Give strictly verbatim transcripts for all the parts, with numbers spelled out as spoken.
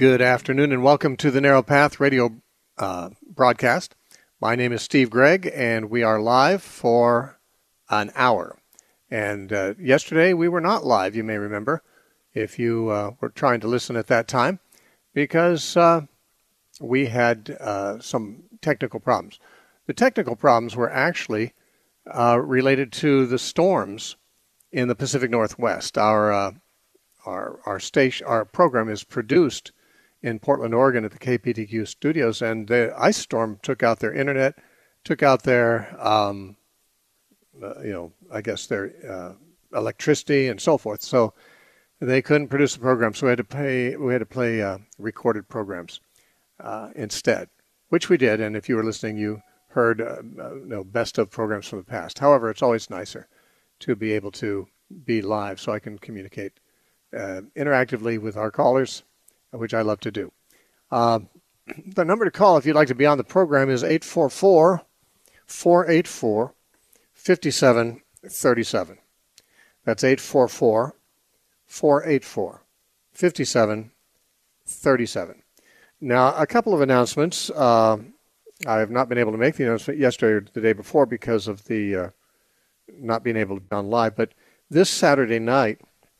Good afternoon and welcome to the Narrow Path radio uh, broadcast. My name is Steve Gregg and we are live for an hour. And uh, yesterday we were not live, you may remember, if you uh, were trying to listen at that time, because uh, we had uh, some technical problems. The technical problems were actually uh, related to the storms in the Pacific Northwest. Our uh, our our station, our program is produced in Portland, Oregon, at the K P T Q studios, and the ice storm took out their internet, took out their um, uh, you know, I guess their uh, electricity and so forth. So they couldn't produce the program, so we had to pay. We had to play uh, recorded programs uh, instead, which we did. And if you were listening, you heard uh, you know, best of programs from the past. However, it's always nicer to be able to be live, so I can communicate uh, interactively with our callers, which I love to do. Uh, the number to call if you'd like to be on the program is eight four four, four eight four, five seven three seven. That's eight four four, four eight four, five seven three seven. Now, a couple of announcements. Uh, I have not been able to make the announcement yesterday or the day before because of the uh, not being able to be on live, but this Saturday night,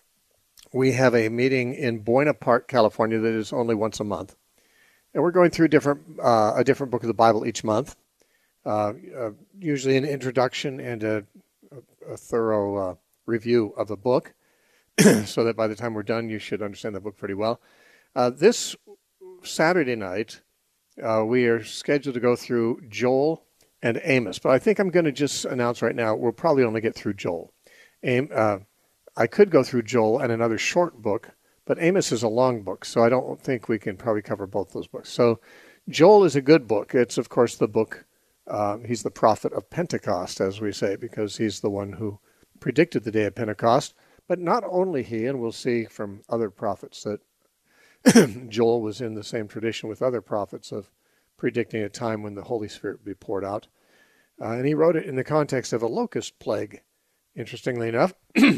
we have a meeting in Buena Park, California that is only once a month. And we're going through different uh, a different book of the Bible each month, uh, uh, usually an introduction and a, a, a thorough uh, review of the book, so that by the time we're done, you should understand the book pretty well. Uh, this Saturday night, uh, we are scheduled to go through Joel and Amos, but I think I'm going to just announce right now, we'll probably only get through Joel. Am, uh, I could go through Joel and another short book, but Amos is a long book, so I don't think we can probably cover both those books. So Joel is a good book. It's, of course, the book, uh, he's the prophet of Pentecost, as we say, because he's the one who predicted the day of Pentecost. But not only he, and we'll see from other prophets that Joel was in the same tradition with other prophets of predicting a time when the Holy Spirit would be poured out. Uh, and he wrote it in the context of a locust plague, interestingly enough.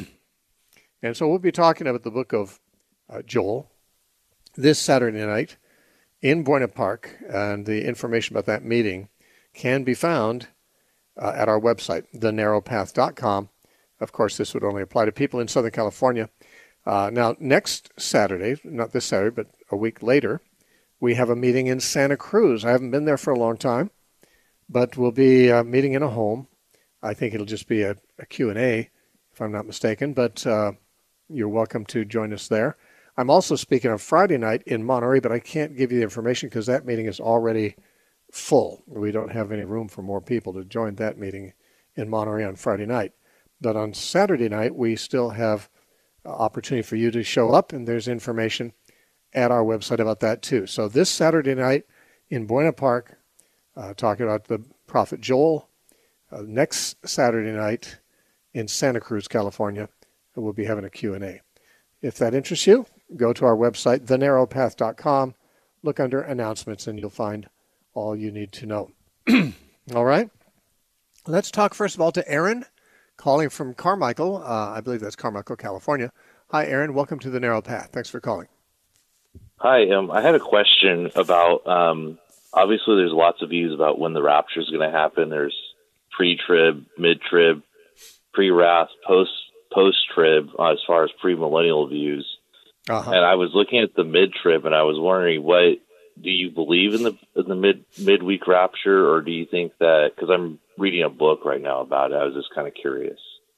And so we'll be talking about the book of uh, Joel this Saturday night in Buena Park, and the information about that meeting can be found uh, at our website, the narrow path dot com. Of course, this would only apply to people in Southern California. Uh, now, next Saturday, not this Saturday, but a week later, we have a meeting in Santa Cruz. I haven't been there for a long time, but we'll be uh, meeting in a home. I think it'll just be a, a Q and A, if I'm not mistaken, but uh, you're welcome to join us there. I'm also speaking on Friday night in Monterey, but I can't give you the information because that meeting is already full. We don't have any room for more people to join that meeting in Monterey on Friday night. But on Saturday night, we still have opportunity for you to show up, and there's information at our website about that too. So this Saturday night in Buena Park, uh, talking about the prophet Joel. Uh, next Saturday night in Santa Cruz, California, we'll be having a Q and A. If that interests you, go to our website, the narrow path dot com, look under announcements, and you'll find all you need to know. All right. Let's talk first of all to Aaron, calling from Carmichael. Uh, I believe that's Carmichael, California. Hi, Aaron. Welcome to the Narrow Path. Thanks for calling. Hi. Um, I had a question about, um, obviously there's lots of views about when the rapture is going to happen. There's pre-trib, mid-trib, pre-wrath, post, post-trib, uh, as far as pre-millennial views. Uh-huh. And I was looking at the mid-trib, and I was wondering, what do you believe in the in the mid midweek rapture, or do you think that, because I'm reading a book right now about it, I was just kind of curious.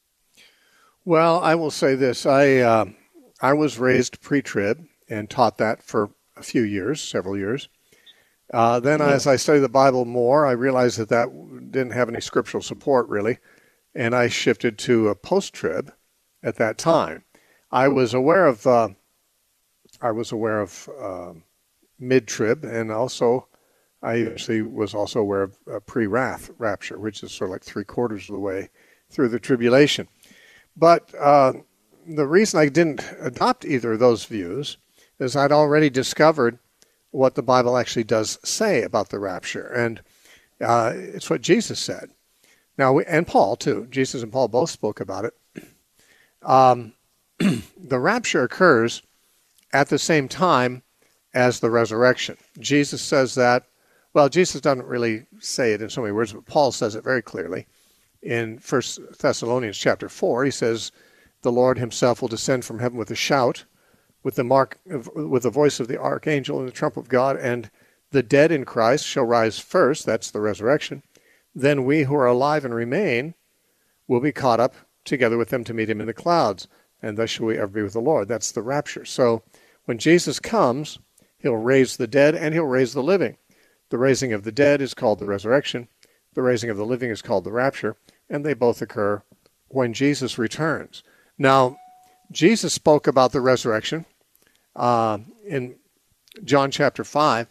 Well, I will say this. I uh, I was raised pre-trib and taught that for a few years, several years. Uh, then mm-hmm. as I studied the Bible more, I realized that that didn't have any scriptural support, really, and I shifted to a post-trib at that time. I was aware of uh, I was aware of uh, mid-trib, and also I actually was also aware of uh, pre-wrath rapture, which is sort of like three quarters of the way through the tribulation. But uh, the reason I didn't adopt either of those views is I'd already discovered what the Bible actually does say about the rapture, and uh, it's what Jesus said. Now, we, and Paul too. Jesus and Paul both spoke about it. Um, the rapture occurs at the same time as the resurrection. Jesus says that, well, Jesus doesn't really say it in so many words, but Paul says it very clearly. In First Thessalonians chapter four, he says, the Lord himself will descend from heaven with a shout, with the mark, with the voice of the archangel and the trump of God, and the dead in Christ shall rise first, that's the resurrection. Then we who are alive and remain will be caught up together with them to meet him in the clouds, and thus shall we ever be with the Lord. That's the rapture. So when Jesus comes, he'll raise the dead and he'll raise the living. The raising of the dead is called the resurrection. The raising of the living is called the rapture, and they both occur when Jesus returns. Now, Jesus spoke about the resurrection uh, in John chapter five.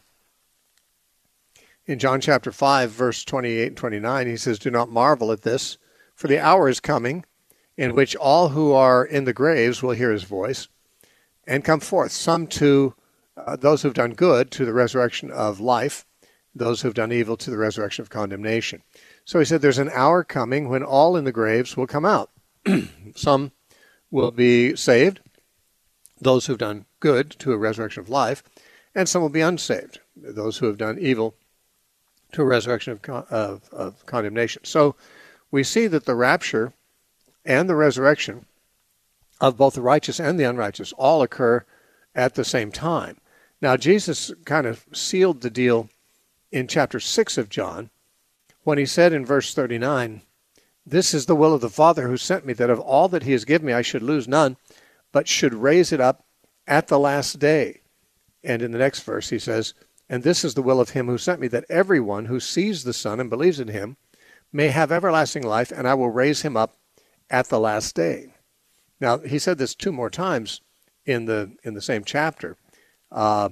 In John chapter five, verse twenty-eight and twenty-nine, he says, do not marvel at this, for the hour is coming in which all who are in the graves will hear his voice and come forth, some to uh, those who have done good to the resurrection of life, those who have done evil to the resurrection of condemnation. So he said there's an hour coming when all in the graves will come out. Some will be saved, those who have done good to a resurrection of life, and some will be unsaved, those who have done evil to a resurrection of, con- of, of condemnation. So we see that the rapture and the resurrection of both the righteous and the unrighteous all occur at the same time. Now, Jesus kind of sealed the deal in chapter six of John when he said in verse thirty-nine, this is the will of the Father who sent me, that of all that he has given me I should lose none, but should raise it up at the last day. And in the next verse he says, and this is the will of him who sent me, that everyone who sees the Son and believes in him may have everlasting life, and I will raise him up at the last day. Now, he said this two more times in the in the same chapter. Uh,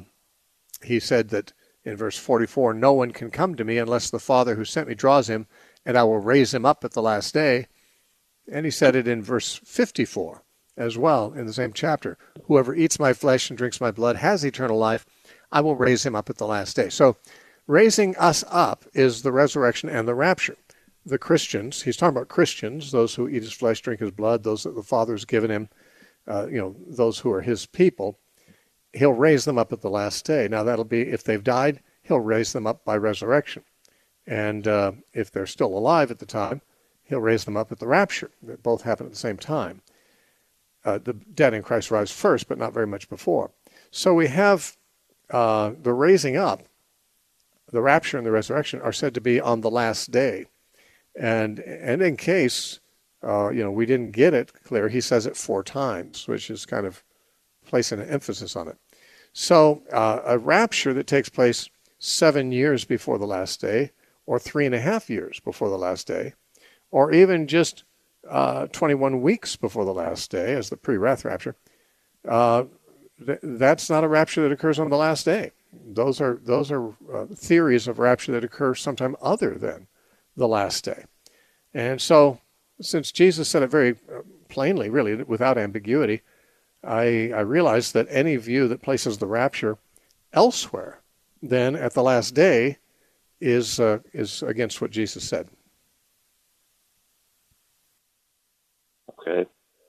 he said that in verse forty-four, no one can come to me unless the Father who sent me draws him, and I will raise him up at the last day. And he said it in verse fifty-four as well in the same chapter. Whoever eats my flesh and drinks my blood has eternal life. I will raise him up at the last day. So raising us up is the resurrection and the rapture. The Christians, he's talking about Christians, those who eat his flesh, drink his blood, those that the Father has given him, uh, you know, those who are his people, he'll raise them up at the last day. Now that'll be, if they've died, he'll raise them up by resurrection. And uh, if they're still alive at the time, he'll raise them up at the rapture. They both happen at the same time. Uh, the dead in Christ rise first, but not very much before. So we have uh, the raising up, the rapture and the resurrection are said to be on the last day. And and in case, uh, you know, we didn't get it clear, he says it four times, which is kind of placing an emphasis on it. So uh, a rapture that takes place seven years before the last day, or three and a half years before the last day, or even just uh, twenty-one weeks before the last day, as the pre-wrath rapture, uh, th- that's not a rapture that occurs on the last day. Those are those are uh, theories of rapture that occur sometime other than the last day. And so, since Jesus said it very plainly, really, without ambiguity, I, I realize that any view that places the rapture elsewhere than at the last day is uh, is against what Jesus said. Okay.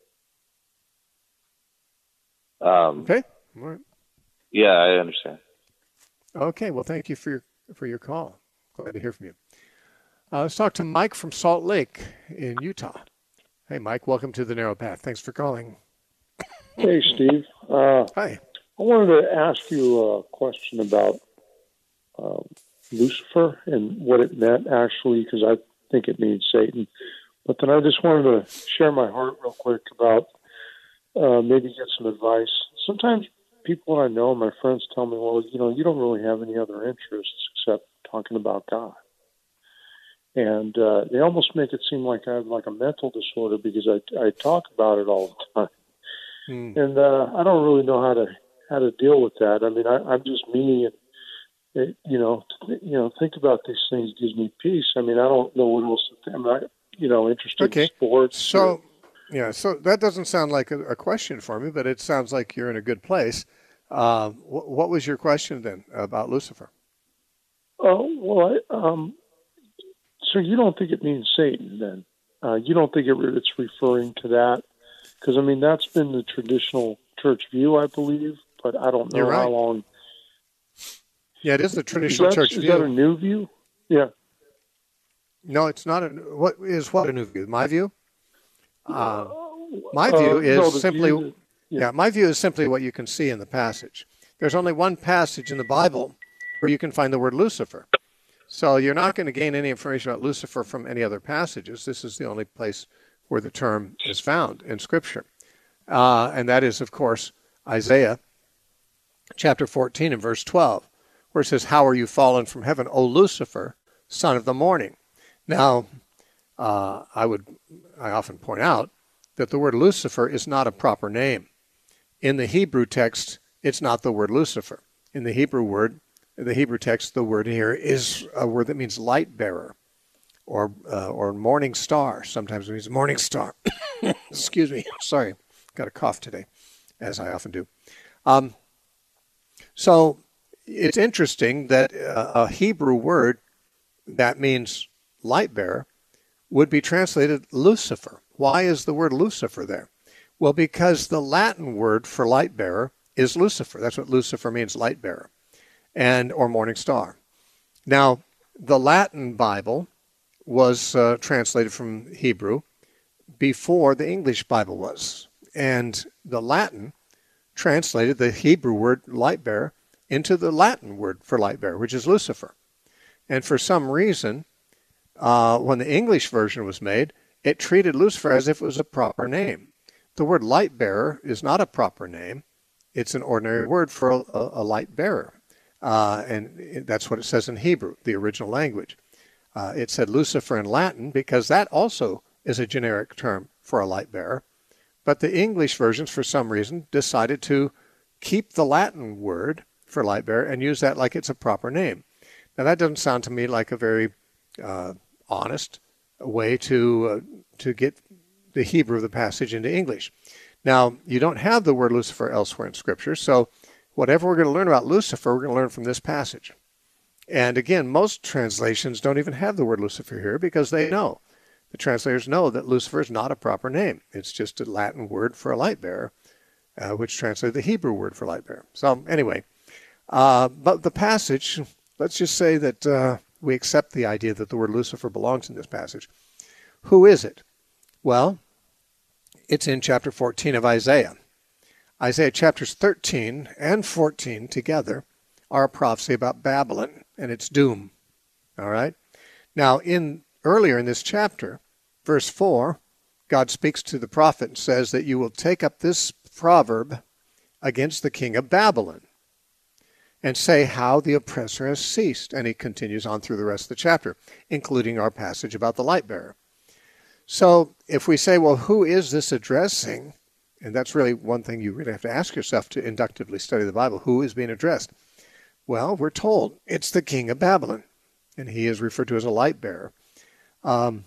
Um, okay. All right. Yeah, I understand. Okay. Well, thank you for your for your call. Glad to hear from you. Uh, let's talk to Mike from Salt Lake in Utah. Hey, Mike. Welcome to the Narrow Path. Thanks for calling. Hey, Steve. Uh, Hi. I wanted to ask you a question about uh, Lucifer and what it meant, actually, because I think it means Satan. But then I just wanted to share my heart real quick about uh, maybe get some advice. Sometimes people I know, my friends, tell me, well, you know, you don't really have any other interests except talking about God. And uh, they almost make it seem like I have like a mental disorder because I, I talk about it all the time. Hmm. And uh, I don't really know how to how to deal with that. I mean, I, I'm just me, and it, you know, th- you know, think about these things gives me peace. I mean, I don't know what else. I'm not, you know, interested okay. in sports. So, or, yeah, so that doesn't sound like a, a question for me, but it sounds like you're in a good place. Uh, wh- what was your question then about Lucifer? Oh well, I, um, so you don't think it means Satan then? Uh, you don't think it, it's referring to that? Because, I mean, that's been the traditional church view, I believe, but I don't know You're right. how long Yeah, it is the Is traditional that, church is view. that a new view? Yeah. No, it's not. A, what is what a new view? My view? Uh, my Uh, view is no, the simply, view that- yeah. yeah. my view is simply what you can see in the passage. There's only one passage in the Bible where you can find the word Lucifer. So you're not going to gain any information about Lucifer from any other passages. This is the only place where the term is found in Scripture. Uh, and that is, of course, Isaiah chapter fourteen and verse twelve, where it says, "How are you fallen from heaven, O Lucifer, son of the morning?" Now, uh, I would, I often point out that the word Lucifer is not a proper name. In the Hebrew text, it's not the word Lucifer. In the Hebrew word, the Hebrew text, the word here is a word that means light bearer, or uh, or morning star. Sometimes it means morning star. Excuse me. Sorry, got a cough today, as I often do. Um, so it's interesting that uh, a Hebrew word that means light bearer would be translated Lucifer. Why is the word Lucifer there? Well, because the Latin word for light bearer is Lucifer. That's what Lucifer means, light bearer, and or morning star. Now, the Latin Bible was uh, translated from Hebrew before the English Bible was. And the Latin translated the Hebrew word light bearer into the Latin word for light bearer, which is Lucifer. And for some reason, uh, when the English version was made, it treated Lucifer as if it was a proper name. The word light bearer is not a proper name. It's an ordinary word for a, a light bearer. Uh, and that's what it says in Hebrew, the original language. Uh, it said Lucifer in Latin because that also is a generic term for a light bearer. But the English versions, for some reason, decided to keep the Latin word for light bearer and use that like it's a proper name. Now, that doesn't sound to me like a very uh, honest way to uh, to get the Hebrew of the passage into English. Now, you don't have the word Lucifer elsewhere in Scripture, so whatever we're going to learn about Lucifer, we're going to learn from this passage. And again, most translations don't even have the word Lucifer here because they know. The translators know that Lucifer is not a proper name. It's just a Latin word for a light bearer, uh, which translated the Hebrew word for light bearer. So anyway, uh, but the passage, let's just say that uh, we accept the idea that the word Lucifer belongs in this passage. Who is it? Well, it's in chapter fourteen of Isaiah. Isaiah chapters thirteen and fourteen together are a prophecy about Babylon and its doom. All right? Now, in earlier in this chapter, verse four, God speaks to the prophet and says that you will take up this proverb against the king of Babylon and say how the oppressor has ceased. And he continues on through the rest of the chapter, including our passage about the light bearer. So if we say, well, who is this addressing? And that's really one thing you really have to ask yourself to inductively study the Bible. Who is being addressed? Well, we're told it's the king of Babylon, and he is referred to as a light bearer. Um,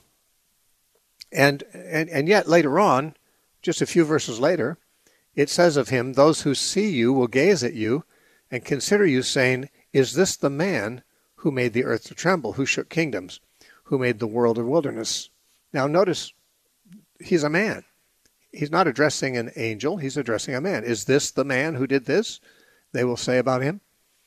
and, and, and yet later on, just a few verses later, it says of him, those who see you will gaze at you and consider you, saying, is this the man who made the earth to tremble, who shook kingdoms, who made the world a wilderness? Now notice, he's a man. He's not addressing an angel, he's addressing a man. Is this the man who did this? They will say about him.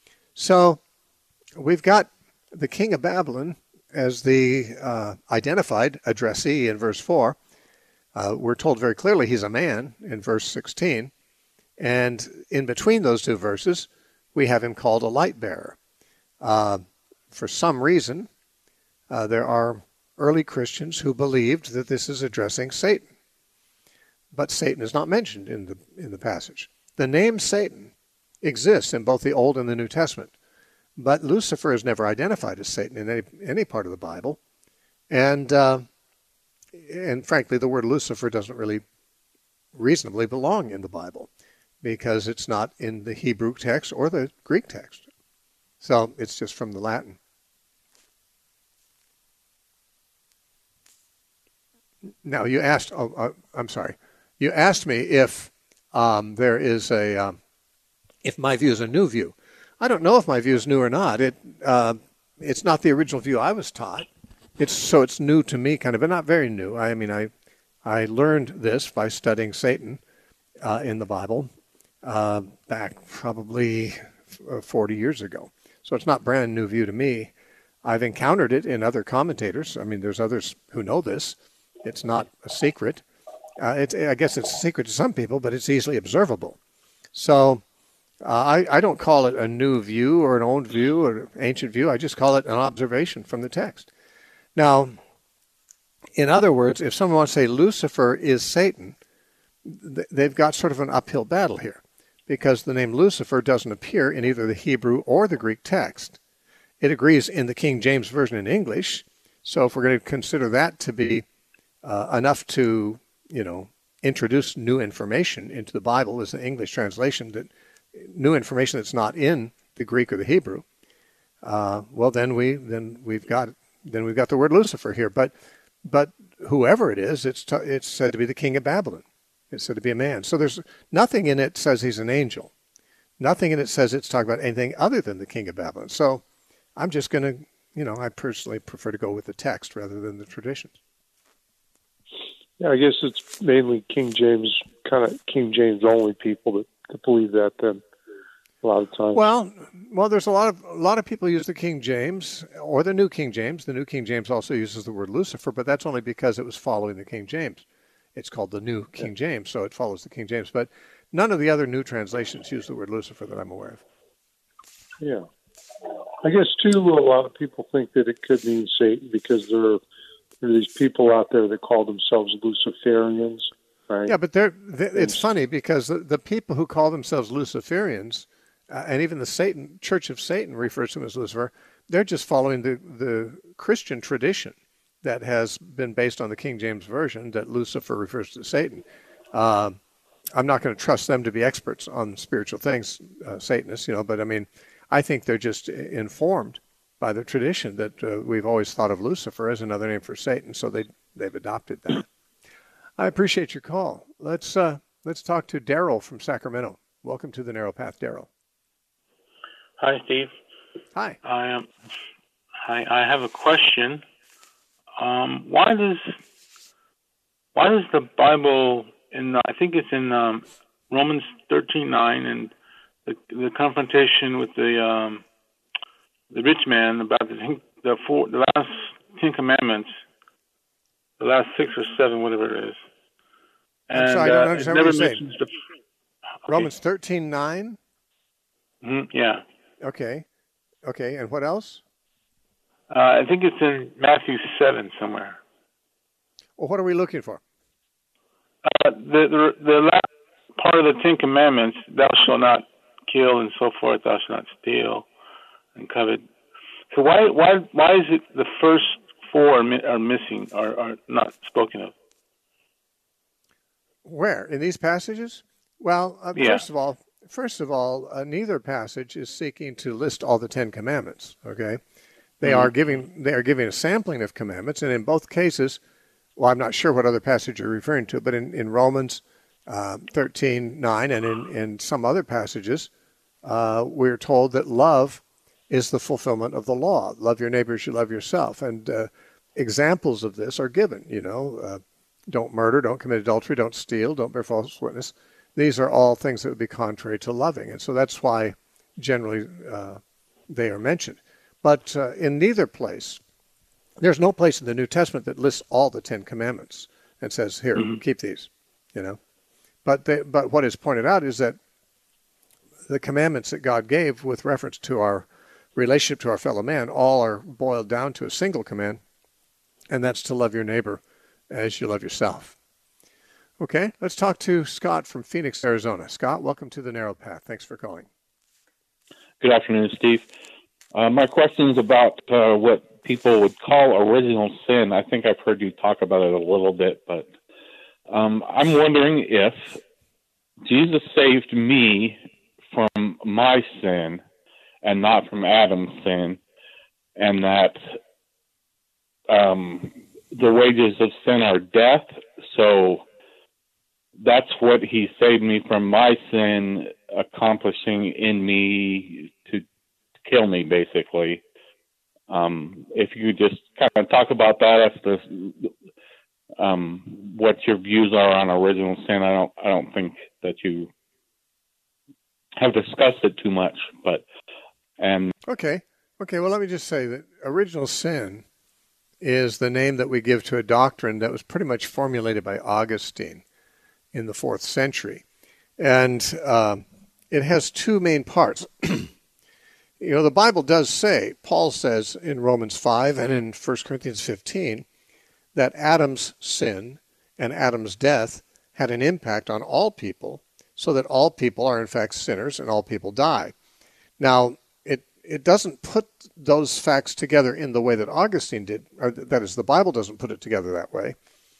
So we've got the king of Babylon as the uh, identified addressee in verse four. Uh, we're told very clearly he's a man in verse sixteen. And in between those two verses, we have him called a light bearer. Uh, for some reason, uh, there are early Christians who believed that this is addressing Satan. But Satan is not mentioned in the in the passage. The name Satan exists in both the Old and the New Testament, but Lucifer is never identified as Satan in any any part of the Bible, and uh, and frankly, the word Lucifer doesn't really reasonably belong in the Bible because it's not in the Hebrew text or the Greek text, so it's just from the Latin. Now you asked. Oh, uh, I'm sorry. You asked me if um, there is a, um, if my view is a new view. I don't know if my view is new or not. It, uh, it's not the original view I was taught. It's so it's new to me, kind of, but not very new. I mean, I, I learned this by studying Satan uh, in the Bible uh, back probably forty years ago. So it's not brand new view to me. I've encountered it in other commentators. I mean, there's others who know this. It's not a secret. Uh, it's, I guess it's a secret to some people, but it's easily observable. So uh, I, I don't call it a new view or an old view or ancient view. I just call it an observation from the text. Now, in other words, if someone wants to say Lucifer is Satan, th- they've got sort of an uphill battle here, because the name Lucifer doesn't appear in either the Hebrew or the Greek text. It agrees in the King James Version in English. So if we're going to consider that to be uh, enough to, you know, introduce new information into the Bible as the English translation, that new information that's not in the Greek or the Hebrew, uh, well, then we then we've got then we've got the word Lucifer here. But but whoever it is, it's t- it's said to be the king of Babylon. It's said to be a man. So there's nothing in it says he's an angel. Nothing in it says it's talking about anything other than the king of Babylon. So I'm just going to, you know, I personally prefer to go with the text rather than the traditions. Yeah, I guess it's mainly King James, kind of King James only people that, that believe that then a lot of times. Well, well, there's a lot of a lot of people use the King James or the New King James. The New King James also uses the word Lucifer, but that's only because it was following the King James. It's called the New King yeah. James, so it follows the King James. But none of the other new translations use the word Lucifer that I'm aware of. Yeah. I guess, too, a lot of people think that it could mean Satan because there are, there are these people out there that call themselves Luciferians, right? Yeah, but they're, they're, it's funny because the, the people who call themselves Luciferians, uh, and even the Satan Church of Satan refers to them as Lucifer, they're just following the, the Christian tradition that has been based on the King James Version, that Lucifer refers to Satan. Uh, I'm not going to trust them to be experts on spiritual things, uh, Satanists, you know, but I mean, I think they're just informed by the tradition that uh, we've always thought of Lucifer as another name for Satan, so they they've adopted that. I appreciate your call. Let's uh, let's talk to Daryl from Sacramento. Welcome to the Narrow Path, Daryl. Hi, Steve. Hi. I um, hi. I have a question. Um, why does why does the Bible in I think it's in um, Romans thirteen nine and The, the confrontation with the um, the rich man about the the, four, the last Ten Commandments, the last six or seven, whatever it is. And, I'm sorry, I don't uh, understand what you're saying. The, okay. Romans thirteen nine? Mm-hmm, yeah. Okay. Okay, and what else? Uh, I think it's in Matthew seven somewhere. Well, what are we looking for? Uh, the, the the last part of the Ten Commandments, thou shalt not kill and so forth, thou shalt not steal and covet. So why why why is it the first four are, mi- are missing or are not spoken of? Where in these passages? Well, uh, yeah. first of all, first of all, uh, neither passage is seeking to list all the Ten Commandments. Okay, they mm-hmm. are giving they are giving a sampling of commandments, and in both cases, well, I'm not sure what other passage you're referring to, but in in Romans uh, thirteen nine and in in some other passages. Uh, we're told that love is the fulfillment of the law. Love your neighbor as you love yourself. And uh, examples of this are given, you know, uh, don't murder, don't commit adultery, don't steal, don't bear false witness. These are all things that would be contrary to loving. And so that's why generally uh, they are mentioned. But uh, in neither place, there's no place in the New Testament that lists all the Ten Commandments and says, here, mm-hmm. keep these, you know. But they, but what is pointed out is that the commandments that God gave with reference to our relationship to our fellow man all are boiled down to a single command, and that's to love your neighbor as you love yourself. Okay, let's talk to Scott from Phoenix, Arizona. Scott, welcome to the Narrow Path. Thanks for calling. Good afternoon, Steve. Uh, my question is about uh, what people would call original sin. I think I've heard you talk about it a little bit, but um, I'm wondering if Jesus saved me from my sin and not from Adam's sin, and that um, the wages of sin are death. So that's what he saved me from my sin, accomplishing in me to kill me, basically. Um, if you could just kind of talk about that, if the, um, what your views are on original sin. I don't, I don't think that you have discussed it too much, but And Okay. Okay, well, let me just say that original sin is the name that we give to a doctrine that was pretty much formulated by Augustine in the fourth century. And uh, it has two main parts. You know, the Bible does say, Paul says in Romans five and in First Corinthians fifteen, that Adam's sin and Adam's death had an impact on all people, so that all people are in fact sinners and all people die. Now, it it doesn't put those facts together in the way that Augustine did, or that is, the Bible doesn't put it together that way.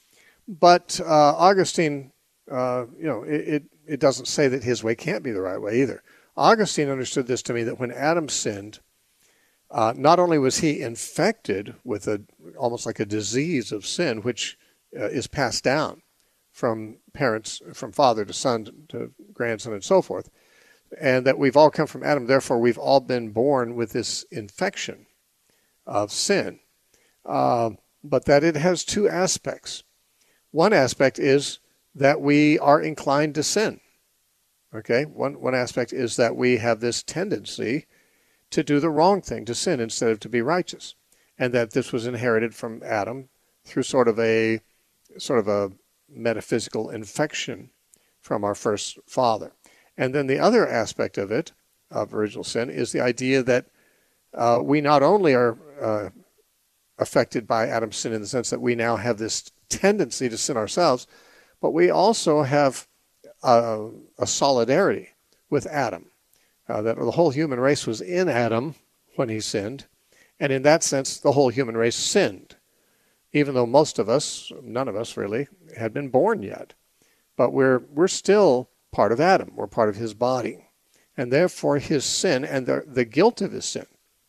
But uh, Augustine, uh, you know, it, it, it doesn't say that his way can't be the right way either. Augustine understood this to mean that when Adam sinned, uh, not only was he infected with a almost like a disease of sin, which uh, is passed down from parents, from father to son to grandson and so forth, and that we've all come from Adam, therefore we've all been born with this infection of sin. Uh, but that it has two aspects. One aspect is that we are inclined to sin. Okay, one, one aspect is that we have this tendency to do the wrong thing, to sin instead of to be righteous. And that this was inherited from Adam through sort of a sort of a metaphysical infection from our first father. And then the other aspect of it, of original sin, is the idea that uh, we not only are uh, affected by Adam's sin in the sense that we now have this tendency to sin ourselves, but we also have uh, a solidarity with Adam. Uh, that the whole human race was in Adam when he sinned, and in that sense, the whole human race sinned, even though most of us, none of us really, had been born yet. But we're we're still part of Adam. We're part of his body. And therefore his sin and the, the guilt of his sin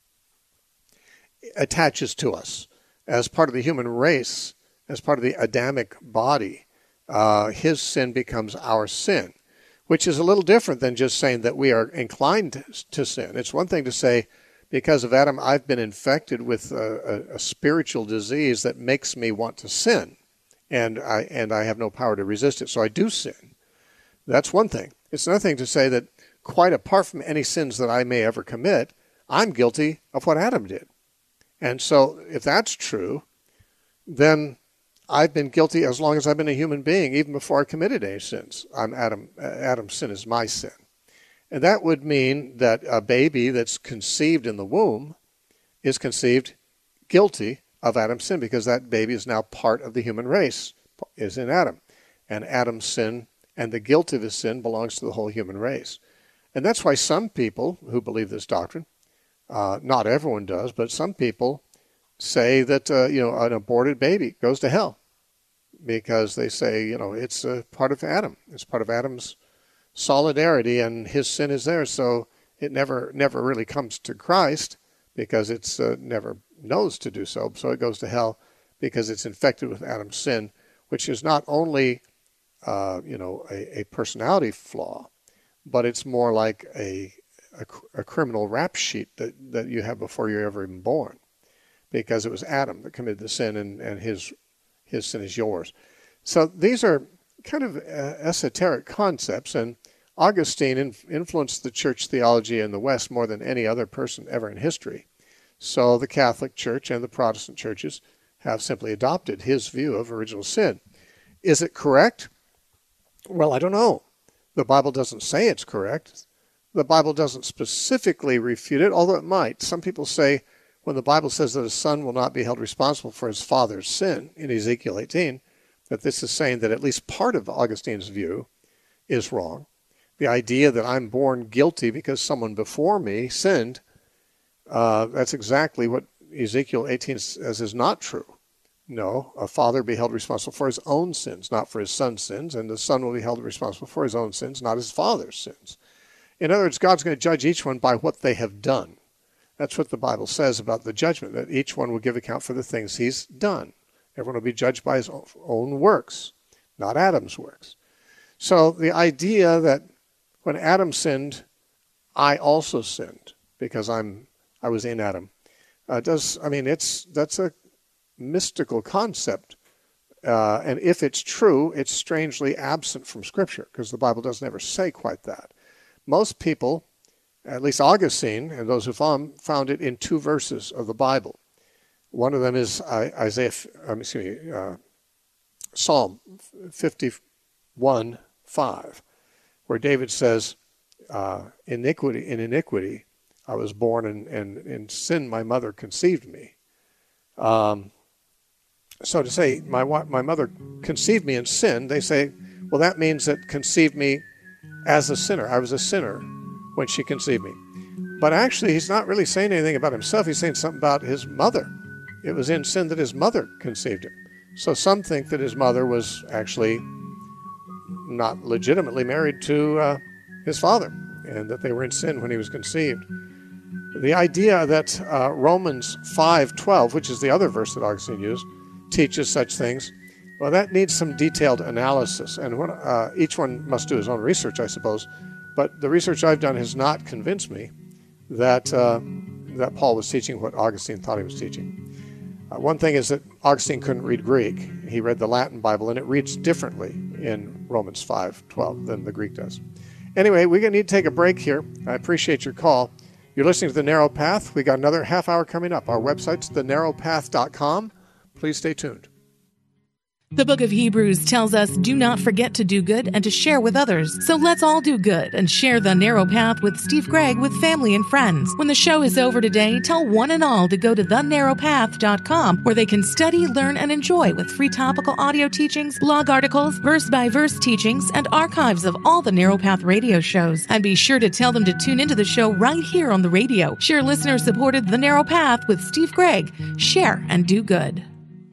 attaches to us. As part of the human race, as part of the Adamic body, uh, his sin becomes our sin, which is a little different than just saying that we are inclined to sin. It's one thing to say, because of Adam, I've been infected with a, a, a spiritual disease that makes me want to sin, and I and I have no power to resist it, so I do sin. That's one thing. It's another thing to say that quite apart from any sins that I may ever commit, I'm guilty of what Adam did. And so if that's true, then I've been guilty as long as I've been a human being, even before I committed any sins. I'm Adam. Adam's sin is my sin. And that would mean that a baby that's conceived in the womb is conceived guilty of Adam's sin, because that baby is now part of the human race, is in Adam. And Adam's sin and the guilt of his sin belongs to the whole human race. And that's why some people who believe this doctrine, uh, not everyone does, but some people say that uh, you know an aborted baby goes to hell, because they say, you know, it's a part of Adam. It's part of Adam's solidarity, and his sin is there, so it never never really comes to Christ, because it's uh, never knows to do so. So it goes to hell because it's infected with Adam's sin, which is not only uh, you know a, a personality flaw, but it's more like a, a a criminal rap sheet that that you have before you're ever even born, because it was Adam that committed the sin, and and his his sin is yours. So these are kind of uh, esoteric concepts, and Augustine in, influenced the church theology in the West more than any other person ever in history. So the Catholic Church and the Protestant churches have simply adopted his view of original sin. Is it correct? Well, I don't know. The Bible doesn't say it's correct. The Bible doesn't specifically refute it, although it might. Some people say when the Bible says that a son will not be held responsible for his father's sin in Ezekiel eighteen, that this is saying that at least part of Augustine's view is wrong. The idea that I'm born guilty because someone before me sinned, uh, that's exactly what Ezekiel eighteen says is not true. No, a father be held responsible for his own sins, not for his son's sins, and the son will be held responsible for his own sins, not his father's sins. In other words, God's going to judge each one by what they have done. That's what the Bible says about the judgment, that each one will give account for the things he's done. Everyone will be judged by his own works, not Adam's works. So the idea that when Adam sinned, I also sinned because I'm I was in Adam, uh, does I mean it's that's a mystical concept, uh, and if it's true, it's strangely absent from Scripture, because the Bible doesn't ever say quite that. Most people at least Augustine and those who follow him, found it in two verses of the Bible. One of them is Isaiah, um, excuse me, uh, Psalm fifty-one five, where David says, uh, "Iniquity in iniquity I was born, and, and in sin my mother conceived me." Um, so to say, my my mother conceived me in sin, they say, well, that means that conceived me as a sinner. I was a sinner when she conceived me. But actually, he's not really saying anything about himself. He's saying something about his mother. It was in sin that his mother conceived him. So some think that his mother was actually not legitimately married to uh, his father, and that they were in sin when he was conceived. The idea that uh, Romans five twelve, which is the other verse that Augustine used, teaches such things, well, that needs some detailed analysis. And what, uh, each one must do his own research, I suppose. But the research I've done has not convinced me that uh, that Paul was teaching what Augustine thought he was teaching. Uh, one thing is that Augustine couldn't read Greek. He read the Latin Bible, and it reads differently in Romans five twelve than the Greek does. Anyway, we're going to need to take a break here. I appreciate your call. You're listening to The Narrow Path. We got another half hour coming up. Our website's the narrow path dot com. Please stay tuned. The book of Hebrews tells us, do not forget to do good and to share with others. So let's all do good and share The Narrow Path with Steve Gregg with family and friends. When the show is over today, tell one and all to go to the narrow path dot com, where they can study, learn, and enjoy with free topical audio teachings, blog articles, verse-by-verse teachings, and archives of all the Narrow Path radio shows. And be sure to tell them to tune into the show right here on the radio. Share listener-supported The Narrow Path with Steve Gregg. Share and do good.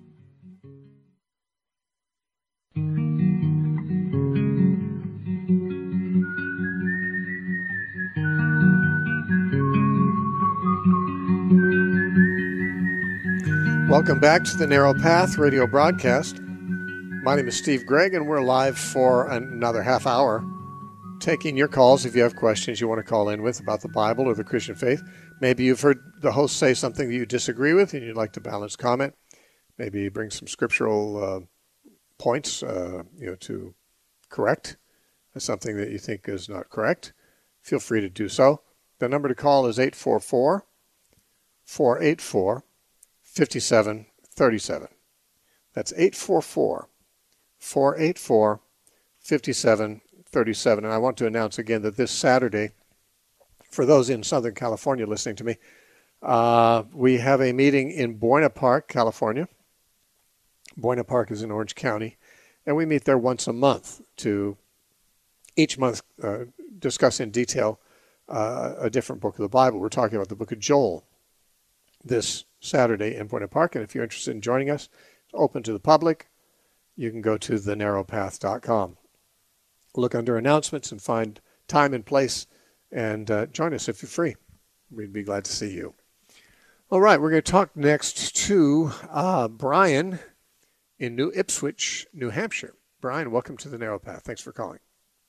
Welcome back to the Narrow Path radio broadcast. My name is Steve Gregg, and we're live for another half hour, taking your calls if you have questions you want to call in with about the Bible or the Christian faith. Maybe you've heard the host say something that you disagree with and you'd like to balance comment. Maybe bring some scriptural uh, points uh, you know, to correct something that you think is not correct. Feel free to do so. The number to call is eight four four, four eight four, five seven three seven. That's eight four four, four eight four, five seven three seven. And I want to announce again that this Saturday, for those in Southern California listening to me, uh, we have a meeting in Buena Park, California. Buena Park is in Orange County, and we meet there once a month to each month uh, discuss in detail uh, a different book of the Bible. We're talking about the book of Joel this Saturday in Buena Park, and if you're interested in joining us, it's open to the public. You can go to the narrow path dot com. Look under announcements and find time and place, and uh, join us if you're free. We'd be glad to see you. All right, we're going to talk next to uh, Brian in New Ipswich, New Hampshire. Brian, welcome to the Narrow Path. Thanks for calling.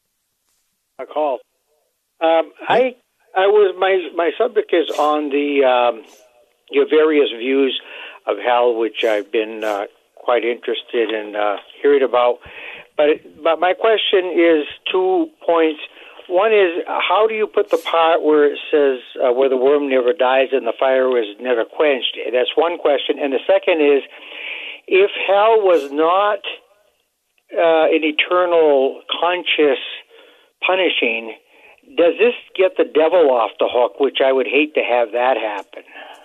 A call. Um, I I was my my subject is on the um, your various views of hell, which I've been uh, quite interested in uh, hearing about. But it, but my question is two points. One is, how do you put the part where it says uh, where the worm never dies and the fire is never quenched? That's one question. And the second is, if hell was not uh, an eternal conscious punishing, does this get the devil off the hook, which I would hate to have that happen?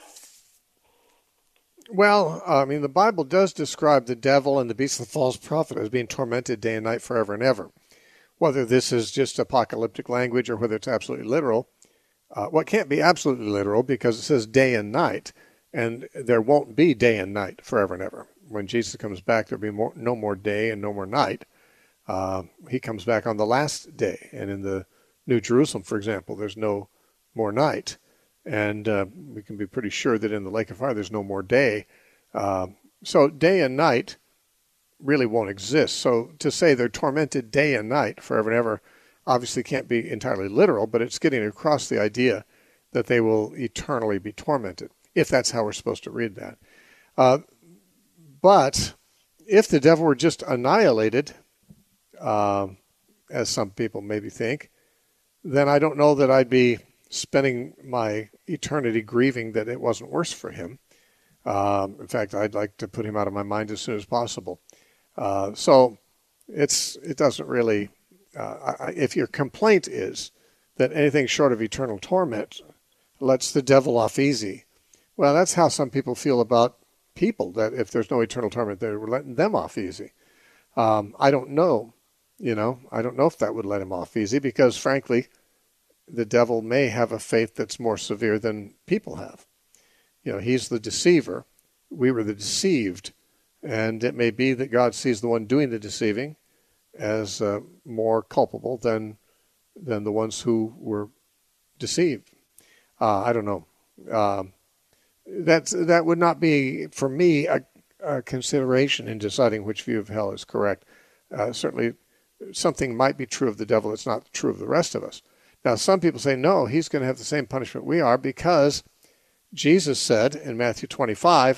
Well, I mean, the Bible does describe the devil and the beast of the false prophet as being tormented day and night forever and ever. Whether this is just apocalyptic language or whether it's absolutely literal, uh, well, it can't be absolutely literal because it says day and night, and there won't be day and night forever and ever. When Jesus comes back, there'll be more, no more day and no more night. Uh, he comes back on the last day, and in the New Jerusalem, for example, there's no more night. And uh, we can be pretty sure that in the lake of fire, there's no more day. Uh, so day and night really won't exist. So to say they're tormented day and night forever and ever obviously can't be entirely literal, but it's getting across the idea that they will eternally be tormented, if that's how we're supposed to read that. Uh, but if the devil were just annihilated, uh, as some people maybe think, then I don't know that I'd be spending my eternity grieving that it wasn't worse for him. Um, in fact, I'd like to put him out of my mind as soon as possible. Uh, so it's it doesn't really, uh, I, if your complaint is that anything short of eternal torment lets the devil off easy, well, that's how some people feel about people, that if there's no eternal torment, they're letting them off easy. Um, I don't know, you know, I don't know if that would let him off easy, because frankly, the devil may have a fate that's more severe than people have. You know, he's the deceiver. We were the deceived. And it may be that God sees the one doing the deceiving as uh, more culpable than than the ones who were deceived. Uh, I don't know. Um, that's, that would not be, for me, a, a consideration in deciding which view of hell is correct. Uh, certainly, something might be true of the devil that's not true of the rest of us. Now, some people say, no, he's going to have the same punishment we are, because Jesus said in Matthew twenty-five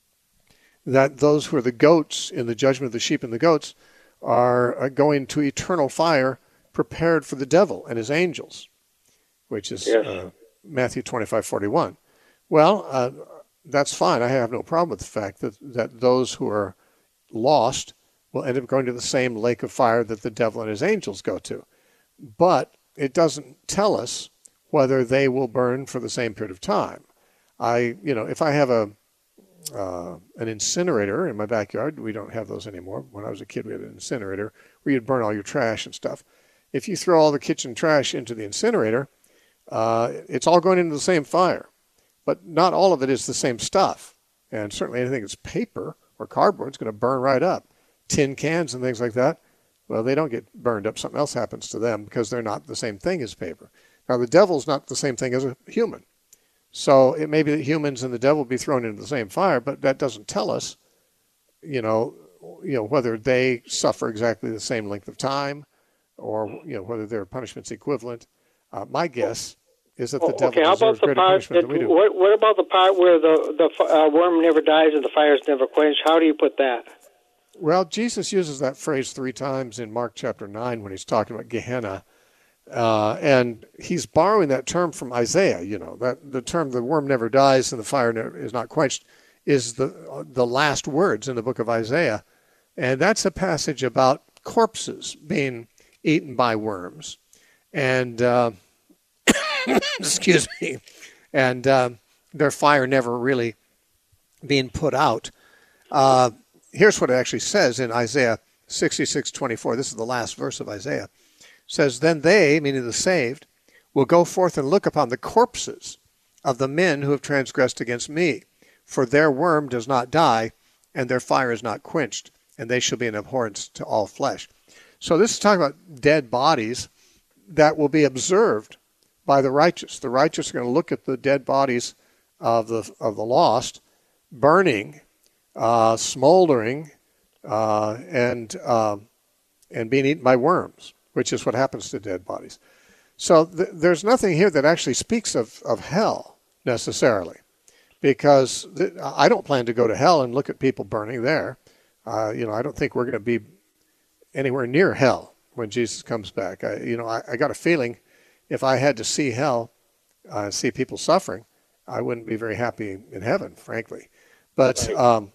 that those who are the goats in the judgment of the sheep and the goats are going to eternal fire prepared for the devil and his angels, which is yes. uh, Matthew twenty-five forty-one. Well, uh, that's fine. I have no problem with the fact that, that those who are lost will end up going to the same lake of fire that the devil and his angels go to. But it doesn't tell us whether they will burn for the same period of time. I, you know, if I have a uh, an incinerator in my backyard, we don't have those anymore. When I was a kid, we had an incinerator where you'd burn all your trash and stuff. If you throw all the kitchen trash into the incinerator, uh, it's all going into the same fire. But not all of it is the same stuff. And certainly anything that's paper or cardboard is going to burn right up. Tin cans and things like that, well, they don't get burned up. Something else happens to them because they're not the same thing as paper. Now, the devil's not the same thing as a human. So it may be that humans and the devil be thrown into the same fire, but that doesn't tell us, you know, you know, whether they suffer exactly the same length of time, or you know, whether their punishment's equivalent. Uh, my guess is that the devil okay, how deserves about the greater part punishment that, than we do. What, what about the part where the the uh, worm never dies and the fire's never quenched? How do you put that? Well, Jesus uses that phrase three times in Mark chapter nine when he's talking about Gehenna. Uh, and he's borrowing that term from Isaiah. You know, that the term "the worm never dies and the fire never, is not quenched" is the the last words in the book of Isaiah, and that's a passage about corpses being eaten by worms, and uh, excuse me, and uh, their fire never really being put out. Uh, here's what it actually says in Isaiah sixty-six twenty-four. This is the last verse of Isaiah. Says, "Then they," meaning the saved, "will go forth and look upon the corpses of the men who have transgressed against me. For their worm does not die, and their fire is not quenched, and they shall be an abhorrence to all flesh." So this is talking about dead bodies that will be observed by the righteous. The righteous are going to look at the dead bodies of the of the lost, burning, uh, smoldering, uh, and uh, and being eaten by worms, which is what happens to dead bodies. So th- there's nothing here that actually speaks of, of hell necessarily, because th- I don't plan to go to hell and look at people burning there. Uh, you know, I don't think we're going to be anywhere near hell when Jesus comes back. I, you know, I, I got a feeling if I had to see hell, uh, see people suffering, I wouldn't be very happy in heaven, frankly. But, um,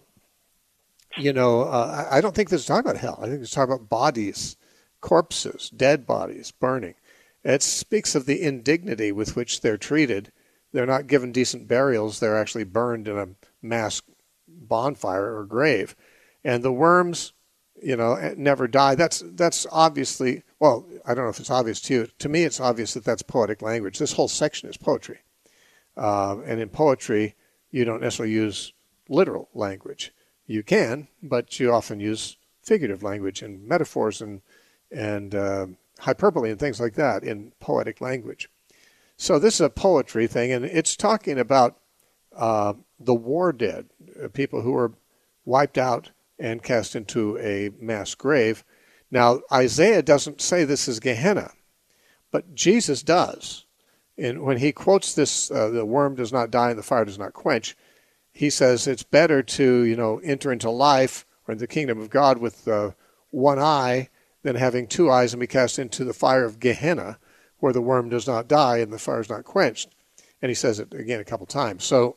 you know, uh, I, I don't think this is talking about hell. I think it's talking about bodies, corpses, dead bodies burning. It speaks of the indignity with which they're treated. They're not given decent burials. They're actually burned in a mass bonfire or grave. And the worms, you know, never die. That's that's obviously, well, I don't know if it's obvious to you. To me, it's obvious that that's poetic language. This whole section is poetry. Uh, and in poetry, you don't necessarily use literal language. You can, but you often use figurative language and metaphors and and uh, hyperbole and things like that in poetic language. So this is a poetry thing, and it's talking about uh, the war dead, uh, people who were wiped out and cast into a mass grave. Now, Isaiah doesn't say this is Gehenna, but Jesus does. And when he quotes this, uh, the worm does not die and the fire does not quench, he says it's better to, you know, enter into life or the kingdom of God with uh, one eye than having two eyes and be cast into the fire of Gehenna, where the worm does not die and the fire is not quenched. And he says it again a couple times. So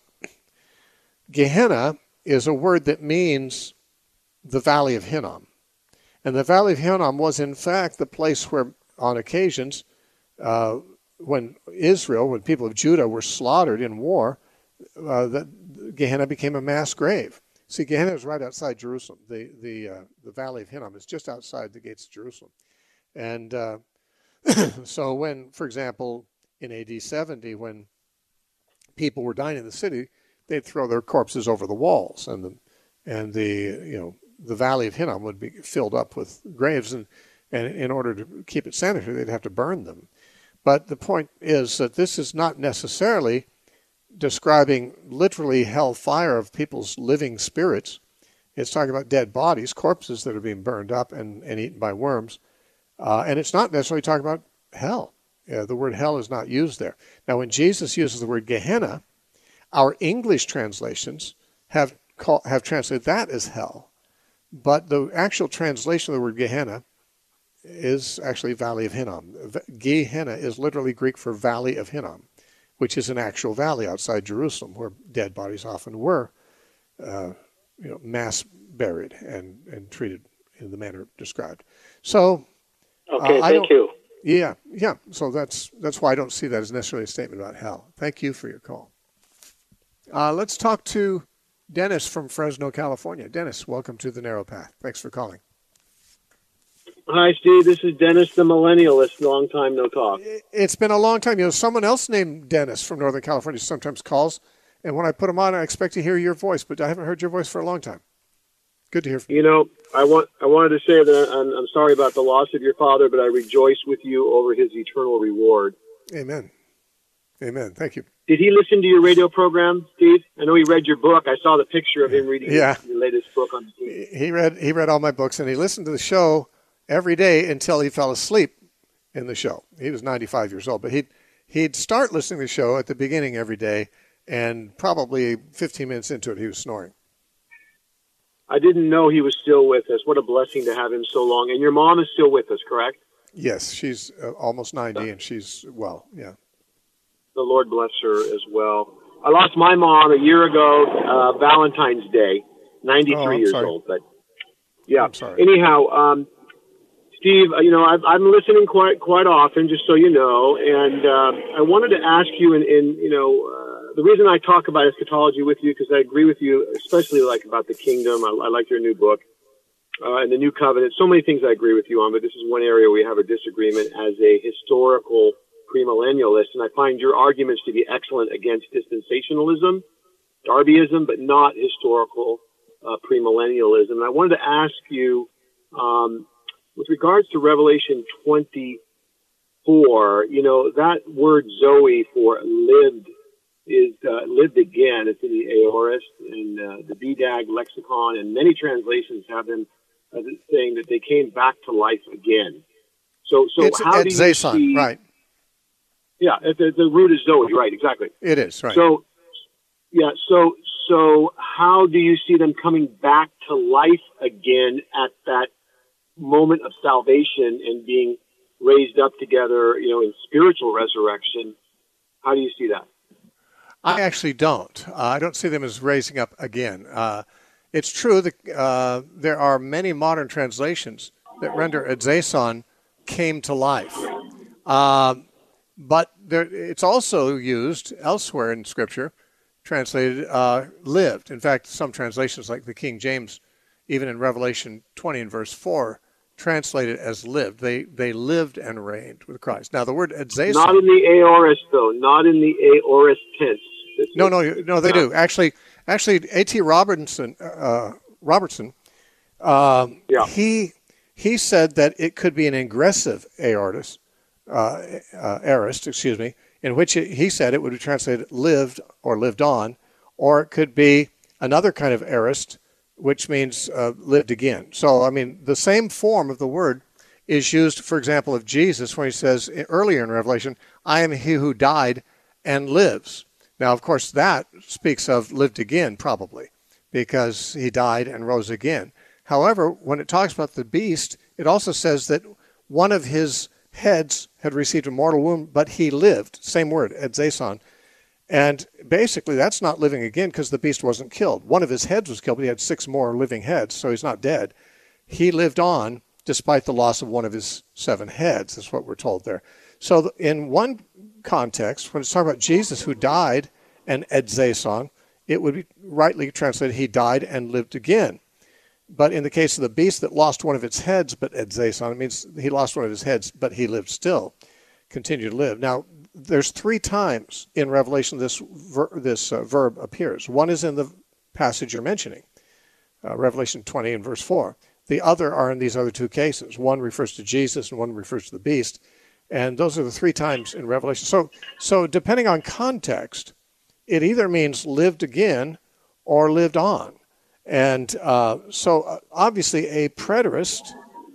Gehenna is a word that means the Valley of Hinnom. And the Valley of Hinnom was in fact the place where on occasions uh, when Israel, when people of Judah were slaughtered in war, uh, that Gehenna became a mass grave. See, Gehenna is right outside Jerusalem. The the uh, the Valley of Hinnom is just outside the gates of Jerusalem. And uh, so when, for example, in A D seventy, when people were dying in the city, they'd throw their corpses over the walls, and the and the you know the Valley of Hinnom would be filled up with graves, and and in order to keep it sanitary, they'd have to burn them. But the point is that this is not necessarily describing literally hellfire of people's living spirits. It's talking about dead bodies, corpses that are being burned up and, and eaten by worms. Uh, and it's not necessarily talking about hell. Yeah, the word hell is not used there. Now, when Jesus uses the word Gehenna, our English translations have call, have translated that as hell. But the actual translation of the word Gehenna is actually Valley of Hinnom. Gehenna is literally Greek for Valley of Hinnom, which is an actual valley outside Jerusalem where dead bodies often were uh, you know, mass buried and, and treated in the manner described. So, okay, uh, I thank you. Yeah, yeah. So that's that's why I don't see that as necessarily a statement about hell. Thank you for your call. Uh, let's talk to Dennis from Fresno, California. Dennis, welcome to the Narrow Path. Thanks for calling. Hi, Steve. This is Dennis, the millennialist. Long time no talk. It's been a long time. You know, someone else named Dennis from Northern California sometimes calls, and when I put him on, I expect to hear your voice, but I haven't heard your voice for a long time. Good to hear from you. You know, I want I wanted to say that I'm, I'm sorry about the loss of your father, but I rejoice with you over his eternal reward. Amen. Amen. Thank you. Did he listen to your radio program, Steve? I know he read your book. I saw the picture of him reading yeah. your, your latest book on the T V. He read he read all my books, and he listened to the show every day until he fell asleep in the show. He was ninety-five years old, but he'd, he'd start listening to the show at the beginning every day, and probably fifteen minutes into it, he was snoring. I didn't know he was still with us. What a blessing to have him so long. And your mom is still with us, correct? Yes, she's uh, almost ninety, and she's well, yeah. The Lord bless her as well. I lost my mom a year ago, uh, Valentine's Day, ninety-three oh, years sorry. old. But yeah, I'm sorry. Anyhow, um, Steve, you know, I've, I'm listening quite quite often, just so you know, and uh, I wanted to ask you, in, in you know, uh, the reason I talk about eschatology with you, because I agree with you, especially like about the kingdom. I, I like your new book uh, and the new covenant. So many things I agree with you on, but this is one area we have a disagreement as a historical premillennialist, and I find your arguments to be excellent against dispensationalism, Darbyism, but not historical uh, premillennialism. And I wanted to ask you, um, with regards to Revelation twenty-four, you know, that word Zoe for lived is uh, lived again. It's in the Aorist and uh, the B D A G lexicon, and many translations have them uh, saying that they came back to life again. So, so it's, how it's do you Zaison, see? Right. Yeah, the, the root is Zoe, right? Exactly. It is, right. So, yeah, so so how do you see them coming back to life again at that moment of salvation and being raised up together, you know, in spiritual resurrection? How do you see that? I actually don't. Uh, I don't see them as raising up again. Uh, it's true that uh, there are many modern translations that render Zaison came to life. Uh, but there, it's also used elsewhere in Scripture, translated uh, lived. In fact, some translations like the King James, even in Revelation twenty and verse four, translate it as lived. They they lived and reigned with Christ. Now, the word Zaison... Not in the aorist, though. Not in the aorist tense. No, no, no, they do. Actually, actually, A T Robertson, uh, Robertson, uh, yeah. he he said that it could be an ingressive aorist, uh, uh, aorist, excuse me, in which it, he said it would be translated lived or lived on, or it could be another kind of aorist, which means uh, lived again. So, I mean, the same form of the word is used, for example, of Jesus when he says earlier in Revelation, I am he who died and lives. Now, of course, that speaks of lived again, probably, because he died and rose again. However, when it talks about the beast, it also says that one of his heads had received a mortal wound, but he lived. Same word, edzason. And basically, that's not living again because the beast wasn't killed. One of his heads was killed, but he had six more living heads, so he's not dead. He lived on despite the loss of one of his seven heads, is what we're told there. So in one context, when it's talking about Jesus who died and edzason, it would be rightly translated, he died and lived again. But in the case of the beast that lost one of its heads, but edzason, it means he lost one of his heads, but he lived still, continued to live. Now, there's three times in Revelation this ver- this uh, verb appears. One is in the passage you're mentioning, uh, Revelation twenty and verse four. The other are in these other two cases. One refers to Jesus and one refers to the beast. And those are the three times in Revelation. So, so depending on context, it either means lived again or lived on. And uh, so uh, obviously a preterist,